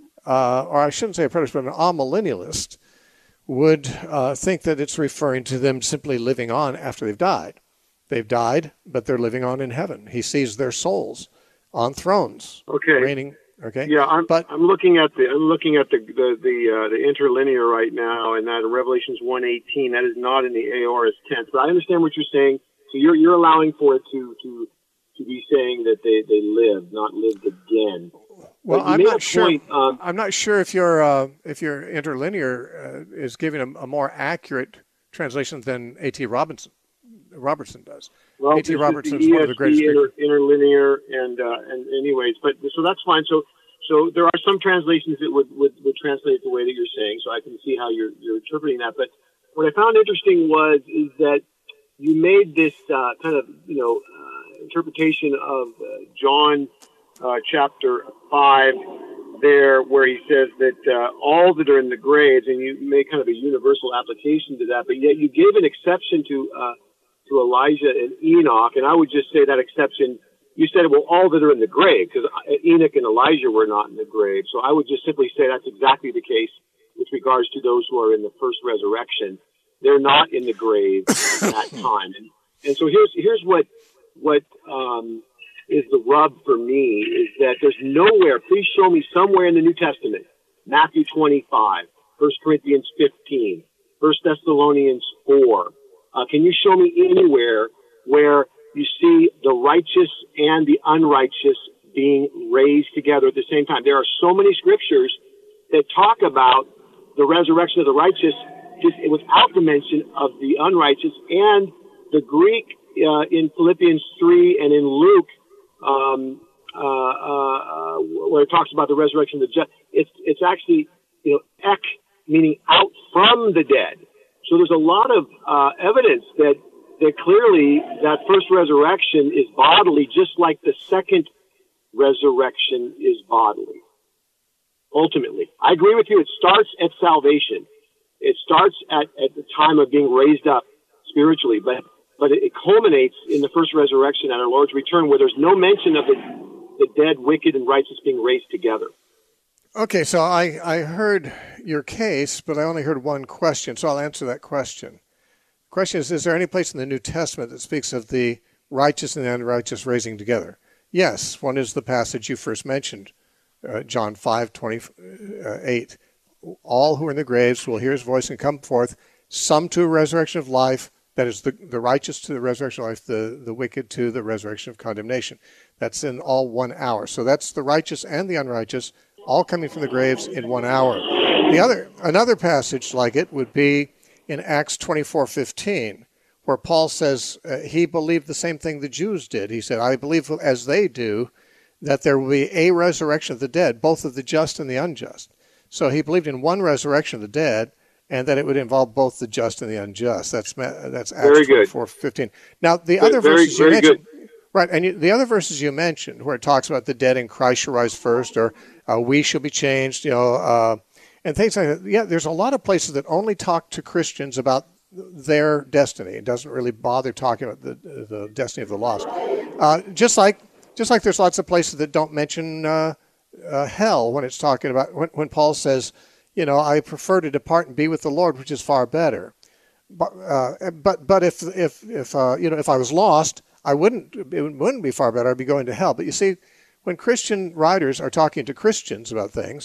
uh, or I shouldn't say a preterist, but an amillennialist, would uh, think that it's referring to them simply living on after they've died. They've died, but they're living on in heaven. He sees their souls on thrones, okay. reigning. Okay. Yeah, I'm. But I'm looking at the. I'm looking at the the the, uh, the interlinear right now, and that in Revelations one eighteen. That is not in the aorist tense, but I understand what you're saying. So you're you're allowing for it to to to be saying that they they lived, not lived again. Well, I'm not sure. Point, um, I'm not sure if your uh, if your interlinear uh, is giving a, a more accurate translation than A T Robinson Robertson does. Well, A T Robertson is is one of the greatest inter, speakers. interlinear, and uh, and anyways, but so that's fine. So so there are some translations that would, would, would translate the way that you're saying. So I can see how you're you're interpreting that. But what I found interesting was is that you made this uh, kind of you know uh, interpretation of uh, John uh, chapter five there, where he says that uh, all that are in the graves, and you make kind of a universal application to that. But yet you gave an exception to. Uh, to Elijah and Enoch, and I would just say that exception, you said, well, all that are in the grave, because Enoch and Elijah were not in the grave. So I would just simply say that's exactly the case with regards to those who are in the first resurrection. They're not in the grave at that time. And, and so here's here's what what um, is the rub for me, is that there's nowhere, please show me somewhere in the New Testament, Matthew twenty-five, First Corinthians fifteen, First Thessalonians four, Uh, can you show me anywhere where you see the righteous and the unrighteous being raised together at the same time? There are so many scriptures that talk about the resurrection of the righteous just without the mention of the unrighteous. And the Greek uh, in Philippians three and in Luke, um, uh, uh, where it talks about the resurrection of the just, it's, it's actually, you know, ek, meaning out from the dead. So there's a lot of uh, evidence that that clearly that first resurrection is bodily, just like the second resurrection is bodily. Ultimately, I agree with you. It starts at salvation. It starts at, at the time of being raised up spiritually, but but it culminates in the first resurrection at our Lord's return, where there's no mention of the, the dead, wicked, and righteous being raised together. Okay, so I, I heard your case, but I only heard one question, so I'll answer that question. The question is, is there any place in the New Testament that speaks of the righteous and the unrighteous raising together? Yes, one is the passage you first mentioned, uh, John five twenty-eight. All who are in the graves will hear his voice and come forth, some to a resurrection of life, that is the, the righteous to the resurrection of life, the, the wicked to the resurrection of condemnation. That's in all one hour. So that's the righteous and the unrighteous, all coming from the graves in one hour. The other, another passage like it would be in Acts twenty-four fifteen, where Paul says uh, he believed the same thing the Jews did. He said, I believe as they do that there will be a resurrection of the dead, both of the just and the unjust. So he believed in one resurrection of the dead, and that it would involve both the just and the unjust. That's that's Acts twenty-four fifteen. Now, the other very, verses you very mentioned... Good. Right, and you, the other verses you mentioned, where it talks about the dead in Christ shall rise first, or uh, we shall be changed, you know, uh, and things like that. Yeah, there's a lot of places that only talk to Christians about their destiny. It doesn't really bother talking about the the destiny of the lost. Uh, just like just like there's lots of places that don't mention uh, uh, hell when it's talking about when, when Paul says, you know, I prefer to depart and be with the Lord, which is far better. But uh, but but if if if uh, you know if I was lost, I wouldn't, it wouldn't be far better. I'd be going to hell. But you see, when Christian writers are talking to Christians about things,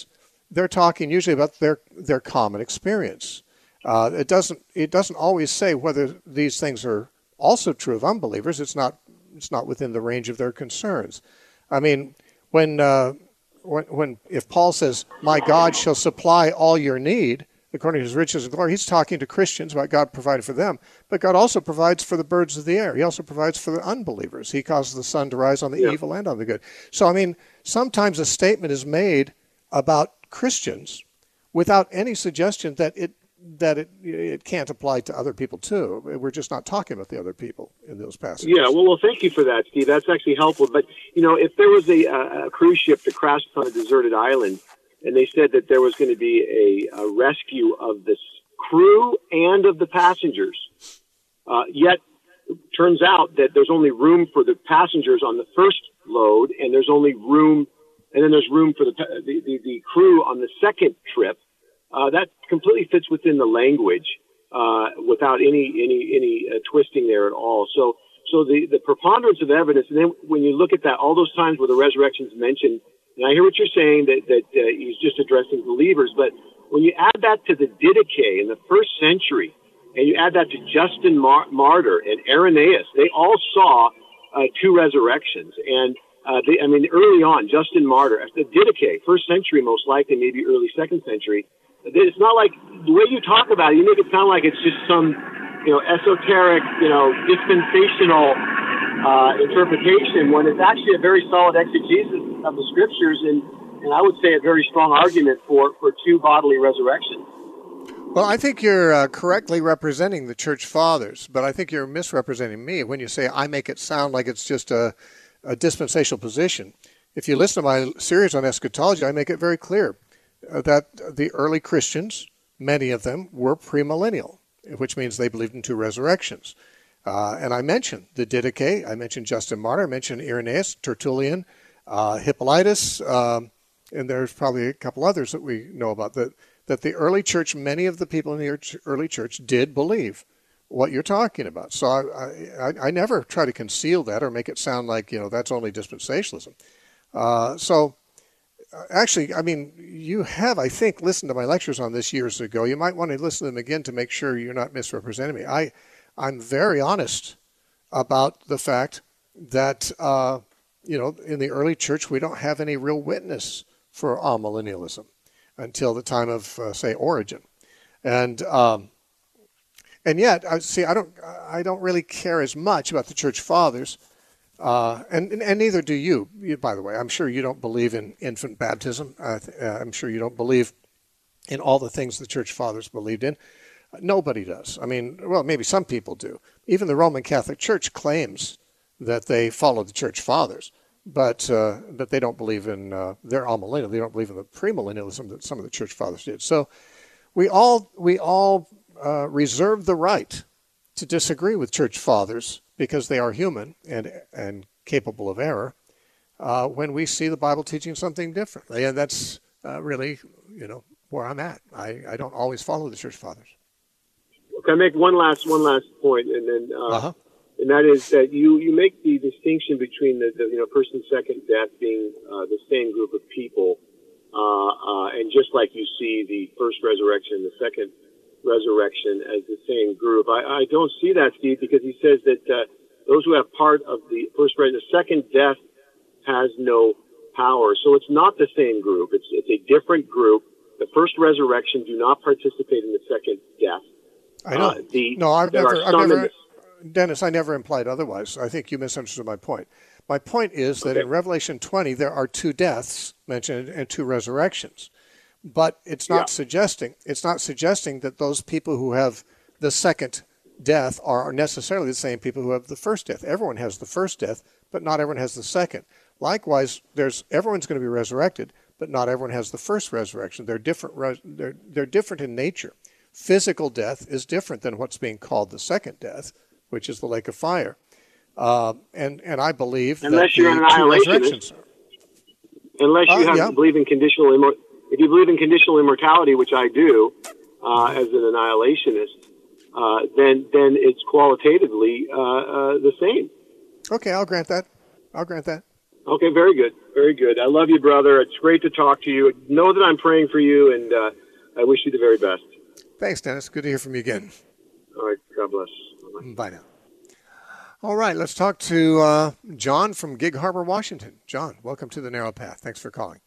they're talking usually about their their common experience. Uh, it doesn't it doesn't always say whether these things are also true of unbelievers. It's not it's not within the range of their concerns. I mean, when uh, when when if Paul says, "My God shall supply all your need according to his riches and glory," he's talking to Christians about God providing for them. But God also provides for the birds of the air. He also provides for the unbelievers. He causes the sun to rise on the yeah. evil and on the good. So, I mean, sometimes a statement is made about Christians without any suggestion that it that it it can't apply to other people too. We're just not talking about the other people in those passages. Yeah, well, well, thank you for that, Steve. That's actually helpful. But, you know, if there was a, a cruise ship that crashed on a deserted island, and they said that there was going to be a, a rescue of the crew and of the passengers, uh, yet it turns out that there's only room for the passengers on the first load, and there's only room, and then there's room for the the, the, the crew on the second trip. Uh, that completely fits within the language uh, without any any any uh, twisting there at all. So so the, the preponderance of evidence, and then when you look at that, all those times where the resurrection is mentioned, and I hear what you're saying that that uh, he's just addressing believers, but when you add that to the Didache in the first century, and you add that to Justin Mar- Martyr and Irenaeus, they all saw uh, two resurrections. And uh, they, I mean, early on, Justin Martyr, the Didache, first century most likely, maybe early second century. It's not like the way you talk about it, you make it sound like it's just some, you know, esoteric, you know, dispensational uh, interpretation, when it's actually a very solid exegesis of the scriptures, and, and I would say a very strong argument for, for two bodily resurrections. Well, I think you're uh, correctly representing the church fathers, but I think you're misrepresenting me when you say I make it sound like it's just a, a dispensational position. If you listen to my series on eschatology, I make it very clear that the early Christians, many of them, were premillennial, which means they believed in two resurrections. Uh, and I mentioned the Didache, I mentioned Justin Martyr, I mentioned Irenaeus, Tertullian, uh, Hippolytus, um, and there's probably a couple others that we know about, that, that the early church, many of the people in the early church did believe what you're talking about. So I, I, I never try to conceal that or make it sound like, you know, that's only dispensationalism. Uh, so... Actually, I mean, you have, I think, listened to my lectures on this years ago. You might want to listen to them again to make sure you're not misrepresenting me. I, I'm very honest about the fact that, uh, you know, in the early church, we don't have any real witness for amillennialism until the time of, uh, say, Origen. And um, and yet, I see, I don't, I don't really care as much about the church fathers. Uh, and, and neither do you, you, by the way. I'm sure you don't believe in infant baptism. Uh, I'm sure you don't believe in all the things the church fathers believed in. Nobody does. I mean, well, maybe some people do. Even the Roman Catholic Church claims that they follow the church fathers, but uh, but they don't believe in, uh, they're amillennial. They don't believe in the premillennialism that some of the church fathers did. So we all, we all uh, reserve the right to disagree with church fathers, because they are human and and capable of error, uh, when we see the Bible teaching something differently. And that's uh, really, you know, where I'm at. I, I don't always follow the church fathers. Can I make one last one last point, and then uh, uh-huh. and that is that you, you make the distinction between the, the you know first and second death being uh, the same group of people, uh, uh, and just like you see the first resurrection, the second resurrection as the same group. I, I don't see that, Steve, because he says that uh, those who have part of the first resurrection, the second death has no power. So it's not the same group. It's it's a different group. The first resurrection do not participate in the second death. I know. Uh, the, no, I've never, I've never the, Dennis, I never implied otherwise. I think you misunderstood my point. My point is that okay. in Revelation twenty, there are two deaths mentioned and two resurrections. But it's not yeah. suggesting it's not suggesting that those people who have the second death are necessarily the same people who have the first death. Everyone has the first death, but not everyone has the second. Likewise, there's everyone's going to be resurrected, but not everyone has the first resurrection. They're different. They're they're different in nature. Physical death is different than what's being called the second death, which is the lake of fire. Uh, and and I believe unless that you're an annihilationist, unless you uh, have yeah. to believe in conditional immortality. If you believe in conditional immortality, which I do, uh, as an annihilationist, uh, then then it's qualitatively uh, uh, the same. Okay, I'll grant that. I'll grant that. Okay, very good. Very good. I love you, brother. It's great to talk to you. Know that I'm praying for you, and uh, I wish you the very best. Thanks, Dennis. Good to hear from you again. All right. God bless. Bye-bye. Bye now. All right, let's talk to uh, John from Gig Harbor, Washington. John, welcome to the Narrow Path. Thanks for calling.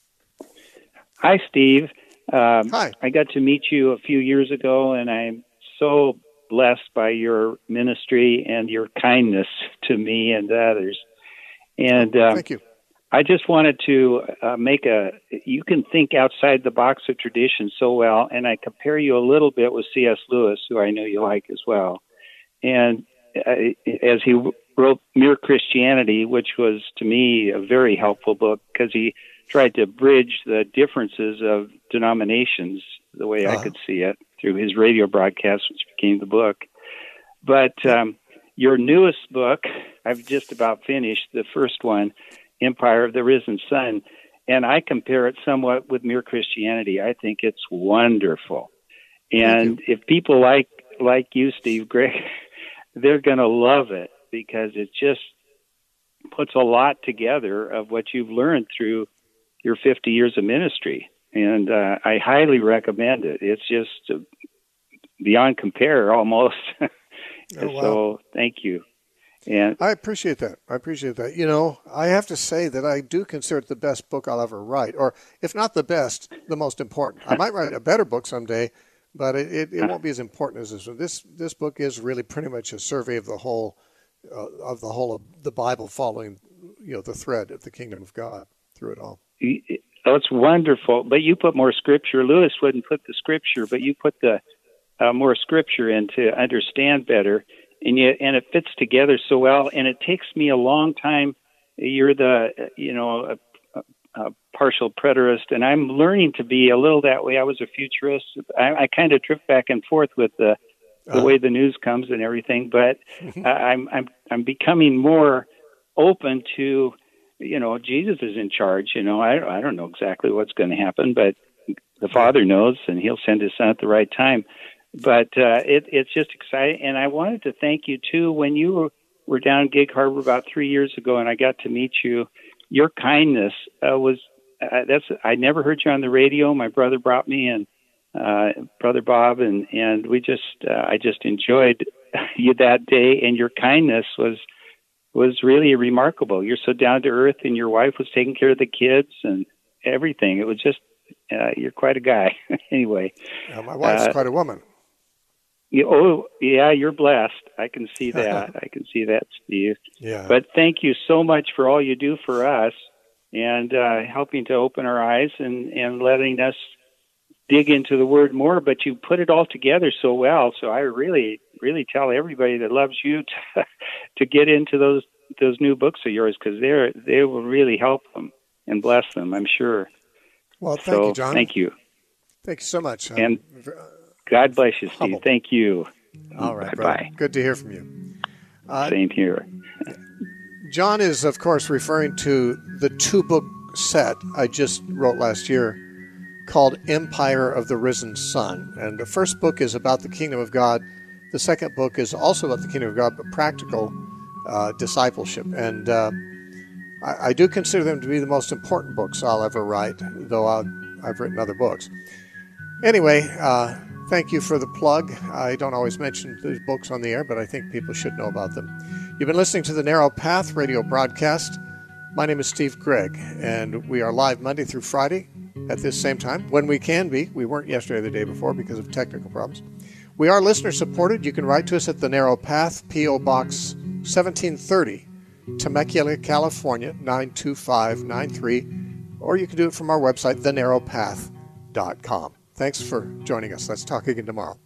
Hi, Steve. Um, Hi. I got to meet you a few years ago, and I'm so blessed by your ministry and your kindness to me and others. And uh, Thank you. I just wanted to uh, make a, you can think outside the box of tradition so well, and I compare you a little bit with C S Lewis, who I know you like as well. And uh, as he wrote Mere Christianity, which was to me a very helpful book because he tried to bridge the differences of denominations the way uh-huh. I could see it through his radio broadcast, which became the book. But um, your newest book, I've just about finished the first one, Empire of the Risen Sun, and I compare it somewhat with Mere Christianity. I think it's wonderful. And if people like like you, Steve Gregg, they're going to love it because it just puts a lot together of what you've learned through your fifty years of ministry. And uh, I highly recommend it. It's just uh, beyond compare almost. Oh, wow. So thank you. And I appreciate that. I appreciate that. You know, I have to say that I do consider it the best book I'll ever write, or if not the best, the most important. I might write a better book someday, but it, it, it won't be as important as this one. This this book is really pretty much a survey of the whole uh, of the whole of the Bible, following you know the thread of the kingdom of God through it all. Oh, it's wonderful. But you put more scripture. Lewis wouldn't put the scripture, but you put the uh, more scripture in to understand better. And you, and it fits together so well. And it takes me a long time. You're the, you know, a, a, a partial preterist, and I'm learning to be a little that way. I was a futurist. I, I kind of drift back and forth with the the uh-huh. way the news comes and everything. But uh, I'm I'm I'm becoming more open to, you know, Jesus is in charge. You know, I I don't know exactly what's going to happen, but the Father knows, and He'll send His Son at the right time. But uh, it, it's just exciting. And I wanted to thank you, too. When you were, were down in Gig Harbor about three years ago and I got to meet you, your kindness uh, was, uh, that's, I never heard you on the radio. My brother brought me, and uh, Brother Bob, and, and we just, uh, I just enjoyed you that day. And your kindness was, was really remarkable. You're so down to earth, and your wife was taking care of the kids and everything. It was just, uh, you're quite a guy. Anyway. Uh, my wife's uh, quite a woman. You, oh, yeah, you're blessed. I can see that. I can see that, Steve. Yeah. But thank you so much for all you do for us, and uh, helping to open our eyes and, and letting us dig into the Word more. But you put it all together so well. So I really, really tell everybody that loves you to, to get into those those new books of yours, because they're they will really help them and bless them, I'm sure. Well, thank so, you, John. Thank you. Thank you so much. And um, God bless you, Steve. Humble. Thank you. All right, Bye-bye. brother. Good to hear from you. Uh, Same here. John is, of course, referring to the two-book set I just wrote last year called Empire of the Risen Sun. And the first book is about the kingdom of God. The second book is also about the kingdom of God, but practical uh, discipleship. And uh, I, I do consider them to be the most important books I'll ever write, though I'll, I've written other books. Anyway, uh, thank you for the plug. I don't always mention these books on the air, but I think people should know about them. You've been listening to the Narrow Path radio broadcast. My name is Steve Gregg, and we are live Monday through Friday at this same time, when we can be. We weren't yesterday or the day before because of technical problems. We are listener-supported. You can write to us at the Narrow Path, P O. Box seventeen thirty, Temecula, California, nine two five nine three, or you can do it from our website, the narrow path dot com. Thanks for joining us. Let's talk again tomorrow.